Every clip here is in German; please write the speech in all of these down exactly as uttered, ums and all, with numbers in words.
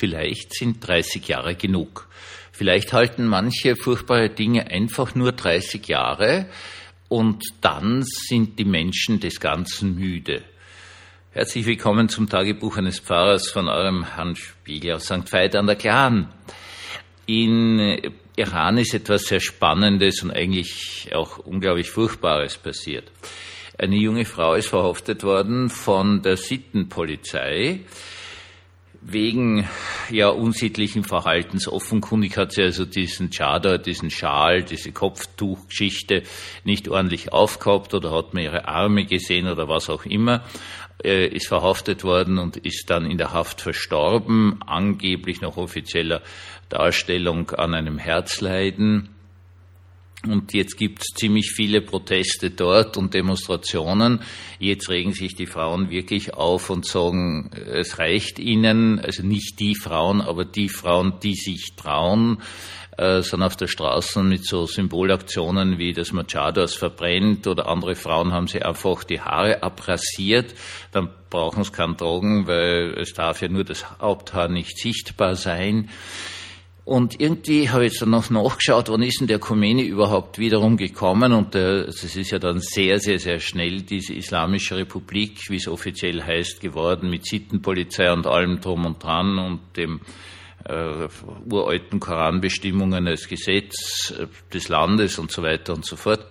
vielleicht sind dreißig Jahre genug. Vielleicht halten manche furchtbare Dinge einfach nur dreißig Jahre und dann sind die Menschen des Ganzen müde. Herzlich willkommen zum Tagebuch eines Pfarrers von eurem Hans Spiegel aus Sankt Veit an der Glan. In Iran ist etwas sehr Spannendes und eigentlich auch unglaublich Furchtbares passiert. Eine junge Frau ist verhaftet worden von der Sittenpolizei wegen ja unsittlichen Verhaltens. Offenkundig hat sie also diesen Chador, diesen Schal, diese Kopftuchgeschichte nicht ordentlich aufgehabt oder hat man ihre Arme gesehen oder was auch immer, äh, ist verhaftet worden und ist dann in der Haft verstorben, angeblich nach offizieller Darstellung an einem Herzleiden. Und jetzt gibt's ziemlich viele Proteste dort und Demonstrationen. Jetzt regen sich die Frauen wirklich auf und sagen, es reicht ihnen, also nicht die Frauen, aber die Frauen, die sich trauen, äh, sind auf der Straße mit so Symbolaktionen wie, dass man Chadors verbrennt oder andere Frauen haben sich einfach die Haare abrasiert. Dann brauchen sie keinen tragen, weil es darf ja nur das Haupthaar nicht sichtbar sein. Und irgendwie habe ich jetzt dann noch nachgeschaut, wann ist denn der Khomeini überhaupt wiederum gekommen? Und es ist ja dann sehr, sehr, sehr schnell diese Islamische Republik, wie es offiziell heißt, geworden, mit Sittenpolizei und allem drum und dran und dem äh, uralten Koranbestimmungen als Gesetz des Landes und so weiter und so fort.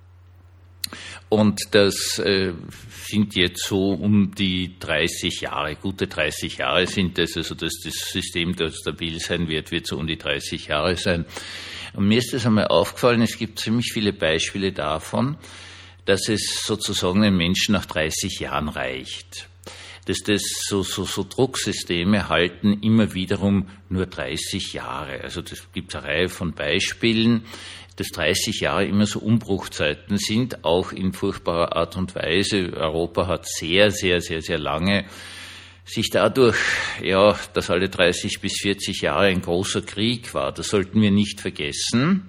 Und das äh, sind jetzt so um die dreißig Jahre, gute dreißig Jahre sind das, also dass das System da stabil sein wird, wird so um die dreißig Jahre sein. Und mir ist das einmal aufgefallen, es gibt ziemlich viele Beispiele davon, dass es sozusagen den Menschen nach dreißig Jahren reicht. Dass das so, so, so Drucksysteme halten immer wiederum nur dreißig Jahre. Also das gibt eine Reihe von Beispielen, dass dreißig Jahre immer so Umbruchzeiten sind, auch in furchtbarer Art und Weise. Europa hat sehr, sehr, sehr, sehr lange sich dadurch, ja, dass alle dreißig bis vierzig Jahre ein großer Krieg war. Das sollten wir nicht vergessen.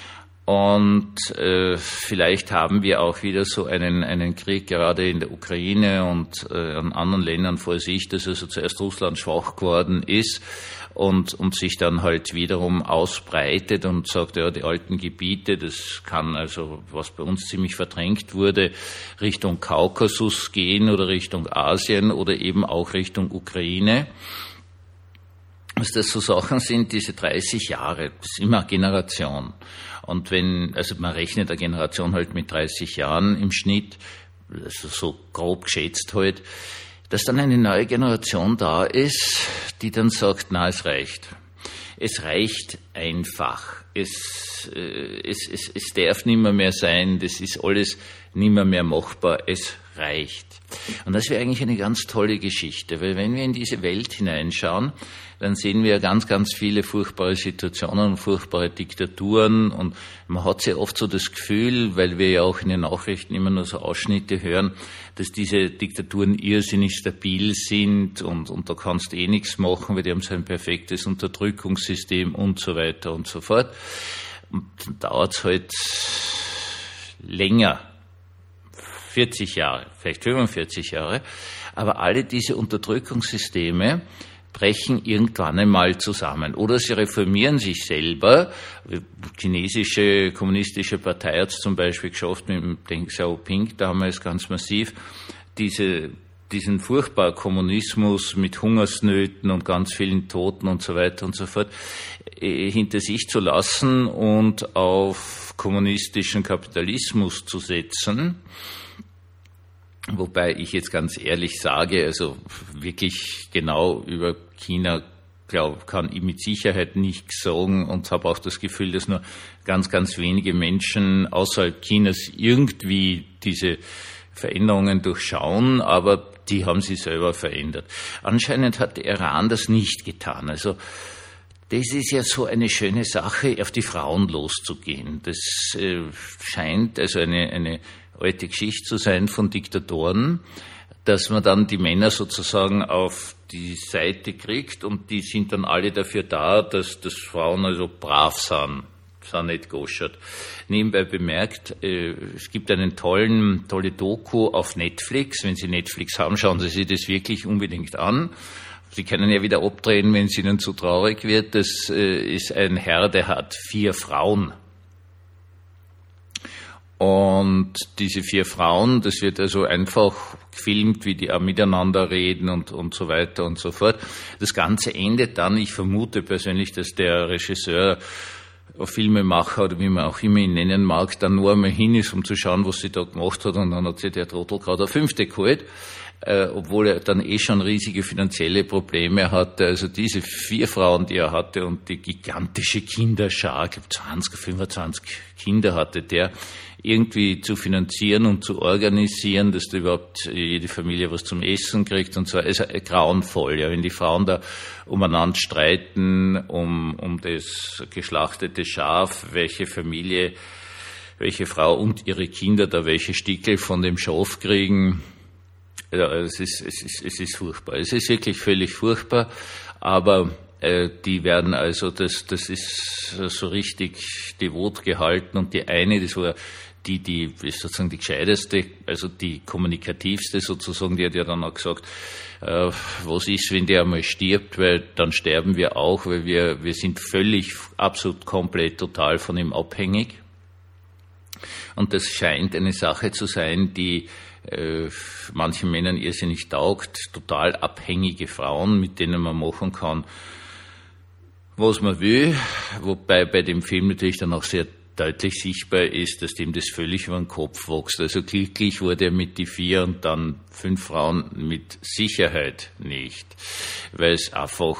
Und äh, vielleicht haben wir auch wieder so einen einen Krieg gerade in der Ukraine und äh, an anderen Ländern vor sich, dass also zuerst Russland schwach geworden ist und und sich dann halt wiederum ausbreitet und sagt, ja, die alten Gebiete, das kann also, was bei uns ziemlich verdrängt wurde, Richtung Kaukasus gehen oder Richtung Asien oder eben auch Richtung Ukraine. Dass das so Sachen sind, diese dreißig Jahre, das ist immer eine Generation. Und wenn, also man rechnet eine Generation halt mit dreißig Jahren im Schnitt, also so grob geschätzt halt, dass dann eine neue Generation da ist, die dann sagt, na, es reicht. Es reicht einfach. Es, äh, es, es, es darf nimmer mehr sein, das ist alles nimmer mehr machbar, es reicht. Und das wäre eigentlich eine ganz tolle Geschichte, weil wenn wir in diese Welt hineinschauen, dann sehen wir ganz, ganz viele furchtbare Situationen und furchtbare Diktaturen und man hat sehr oft so das Gefühl, weil wir ja auch in den Nachrichten immer nur so Ausschnitte hören, dass diese Diktaturen irrsinnig stabil sind und, und da kannst du eh nichts machen, weil die haben so ein perfektes Unterdrückungssystem und so weiter und so fort. Und dann dauert es halt länger, vierzig Jahre, vielleicht fünfundvierzig Jahre, aber alle diese Unterdrückungssysteme brechen irgendwann einmal zusammen. Oder sie reformieren sich selber. Die chinesische kommunistische Partei hat es zum Beispiel geschafft, mit dem Deng Xiaoping damals ganz massiv, diese, diesen furchtbaren Kommunismus mit Hungersnöten und ganz vielen Toten und so weiter und so fort äh, hinter sich zu lassen und auf kommunistischen Kapitalismus zu setzen. Wobei ich jetzt ganz ehrlich sage, also wirklich genau über China glaub, kann ich mit Sicherheit nichts sagen und habe auch das Gefühl, dass nur ganz, ganz wenige Menschen außerhalb Chinas irgendwie diese Veränderungen durchschauen, aber die haben sie selber verändert. Anscheinend hat der Iran das nicht getan. Also das ist ja so eine schöne Sache, auf die Frauen loszugehen. Das äh, scheint also eine, eine alte Geschichte zu sein von Diktatoren, dass man dann die Männer sozusagen auf die Seite kriegt und die sind dann alle dafür da, dass, dass Frauen also brav sind, sind nicht goschert. Nebenbei bemerkt, äh, es gibt einen tollen, tolle Doku auf Netflix. Wenn Sie Netflix haben, schauen Sie sich das wirklich unbedingt an. Sie können ja wieder abdrehen, wenn es Ihnen zu traurig wird. Das äh, ist ein Herr, der hat vier Frauen. Und diese vier Frauen, das wird also einfach gefilmt, wie die auch miteinander reden und, und so weiter und so fort. Das Ganze endet dann, ich vermute persönlich, dass der Regisseur, Filmemacher oder wie man auch immer ihn nennen mag, dann nur einmal hin ist, um zu schauen, was sie da gemacht hat, und dann hat sich der Trottel gerade eine fünfte geholt, äh, obwohl er dann eh schon riesige finanzielle Probleme hatte. Also diese vier Frauen, die er hatte, und die gigantische Kinderschar, ich glaube zwanzig, fünfundzwanzig Kinder hatte der, irgendwie zu finanzieren und zu organisieren, dass da überhaupt jede Familie was zum Essen kriegt und so. Also grauenvoll, ja, wenn die Frauen da umeinander streiten, um, um das geschlachtete Schaf, welche Familie, welche Frau und ihre Kinder da welche Stickel von dem Schaf kriegen. Ja, es ist, es ist, es ist furchtbar. Es ist wirklich völlig furchtbar, aber äh, die werden also, das, das ist so richtig devot gehalten, und die eine, das war die, die ist sozusagen die gescheiteste, also die kommunikativste sozusagen, die hat ja dann auch gesagt, äh, was ist, wenn der einmal stirbt, weil dann sterben wir auch, weil wir, wir sind völlig, absolut, komplett, total von ihm abhängig. Und das scheint eine Sache zu sein, die äh, manchen Männern irrsinnig taugt, total abhängige Frauen, mit denen man machen kann, was man will, wobei bei dem Film natürlich dann auch sehr deutlich sichtbar ist, dass dem das völlig über den Kopf wächst. Also glücklich wurde er mit die vier und dann fünf Frauen mit Sicherheit nicht, weil es einfach,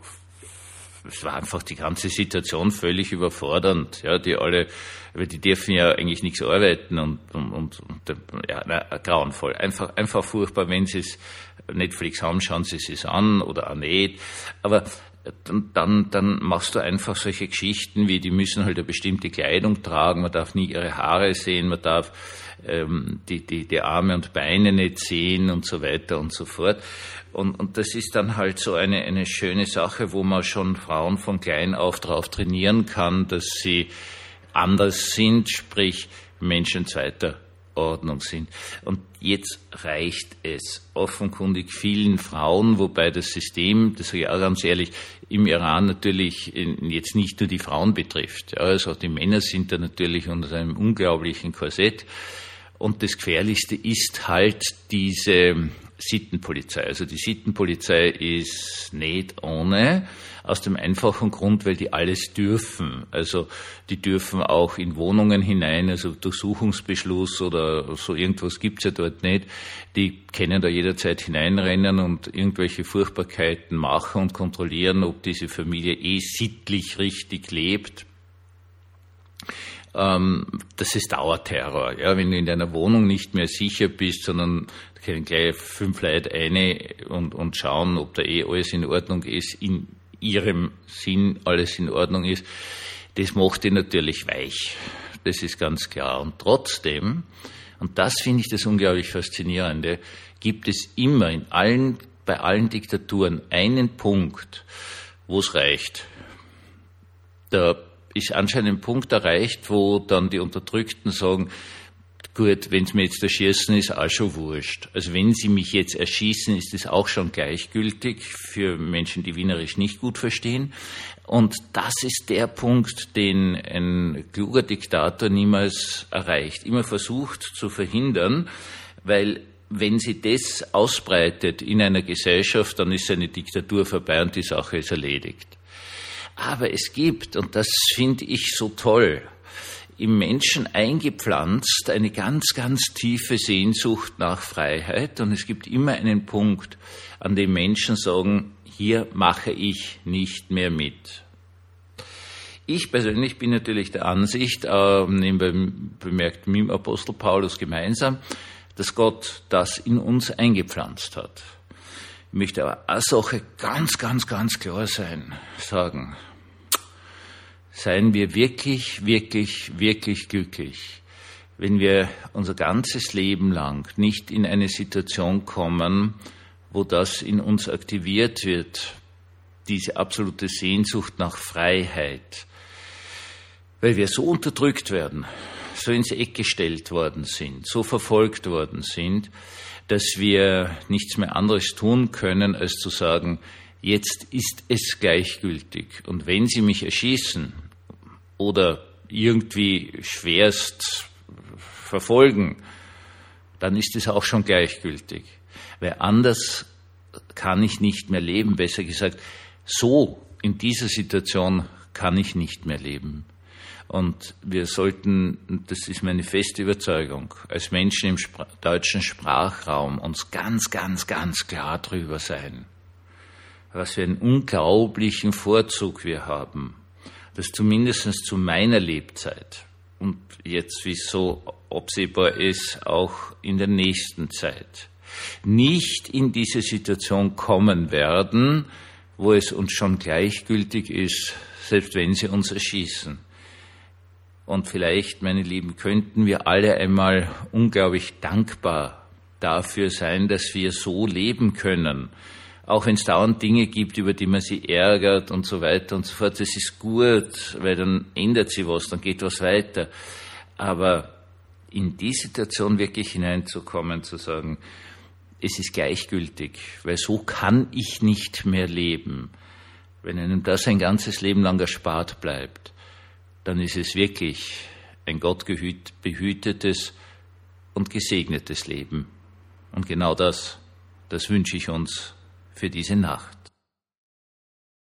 es war einfach die ganze Situation völlig überfordernd. Ja, die alle, weil die dürfen ja eigentlich nichts arbeiten und, und, und, und ja, na, grauenvoll. Einfach, einfach furchtbar. Wenn Sie es Netflix haben, schauen Sie es an oder auch nicht. Aber Dann, dann, dann machst du einfach solche Geschichten wie, die müssen halt eine bestimmte Kleidung tragen, man darf nie ihre Haare sehen, man darf ähm, die, die, die Arme und Beine nicht sehen und so weiter und so fort. Und, und das ist dann halt so eine, eine schöne Sache, wo man schon Frauen von klein auf drauf trainieren kann, dass sie anders sind, sprich Menschen zweiter Ordnung sind. Und jetzt reicht es offenkundig vielen Frauen, wobei das System, das sage ich auch ganz ehrlich, im Iran natürlich jetzt nicht nur die Frauen betrifft. Ja, also auch die Männer sind da natürlich unter einem unglaublichen Korsett. Und das Gefährlichste ist halt diese Sittenpolizei. Also die Sittenpolizei ist nicht ohne, aus dem einfachen Grund, weil die alles dürfen. Also die dürfen auch in Wohnungen hinein, also Durchsuchungsbeschluss oder so irgendwas gibt's ja dort nicht. Die können da jederzeit hineinrennen und irgendwelche Furchtbarkeiten machen und kontrollieren, ob diese Familie eh sittlich richtig lebt. Das ist Dauerterror. Ja, wenn du in deiner Wohnung nicht mehr sicher bist, sondern da können gleich fünf Leute eine und, und schauen, ob da eh alles in Ordnung ist, in ihrem Sinn alles in Ordnung ist, das macht die natürlich weich. Das ist ganz klar. Und trotzdem, und das finde ich das unglaublich Faszinierende, gibt es immer in allen, bei allen Diktaturen einen Punkt, wo es reicht. Da ist anscheinend ein Punkt erreicht, wo dann die Unterdrückten sagen, gut, wenn es mir jetzt erschießen, ist auch schon wurscht. Also wenn sie mich jetzt erschießen, ist es auch schon gleichgültig für Menschen, die Wienerisch nicht gut verstehen. Und das ist der Punkt, den ein kluger Diktator niemals erreicht, immer versucht zu verhindern, weil wenn sie das ausbreitet in einer Gesellschaft, dann ist eine Diktatur vorbei und die Sache ist erledigt. Aber es gibt, und das finde ich so toll, im Menschen eingepflanzt eine ganz, ganz tiefe Sehnsucht nach Freiheit. Und es gibt immer einen Punkt, an dem Menschen sagen, hier mache ich nicht mehr mit. Ich persönlich bin natürlich der Ansicht, äh, nebenbei bemerkt mit dem Apostel Paulus gemeinsam, dass Gott das in uns eingepflanzt hat. Ich möchte aber eine Sache ganz, ganz, ganz klar sein, sagen. Seien wir wirklich, wirklich, wirklich glücklich, wenn wir unser ganzes Leben lang nicht in eine Situation kommen, wo das in uns aktiviert wird, diese absolute Sehnsucht nach Freiheit, weil wir so unterdrückt werden, so ins Eck gestellt worden sind, so verfolgt worden sind, dass wir nichts mehr anderes tun können, als zu sagen, Jetzt ist es gleichgültig. Und wenn Sie mich erschießen oder irgendwie schwerst verfolgen, dann ist es auch schon gleichgültig. Weil anders kann ich nicht mehr leben. Besser gesagt, so in dieser Situation kann ich nicht mehr leben. Und wir sollten, das ist meine feste Überzeugung, als Menschen im Spra- deutschen Sprachraum uns ganz, ganz, ganz klar drüber sein, was für einen unglaublichen Vorzug wir haben, dass zumindest zu meiner Lebzeit und jetzt, wie es so absehbar ist, auch in der nächsten Zeit, nicht in diese Situation kommen werden, wo es uns schon gleichgültig ist, selbst wenn sie uns erschießen. Und vielleicht, meine Lieben, könnten wir alle einmal unglaublich dankbar dafür sein, dass wir so leben können. Auch wenn es dauernd Dinge gibt, über die man sich ärgert und so weiter und so fort. Das ist gut, weil dann ändert sich was, dann geht was weiter. Aber in die Situation wirklich hineinzukommen, zu sagen, es ist gleichgültig, weil so kann ich nicht mehr leben. Wenn einem das ein ganzes Leben lang erspart bleibt, dann ist es wirklich ein gottbehütetes und gesegnetes Leben. Und genau das, das wünsche ich uns für diese Nacht.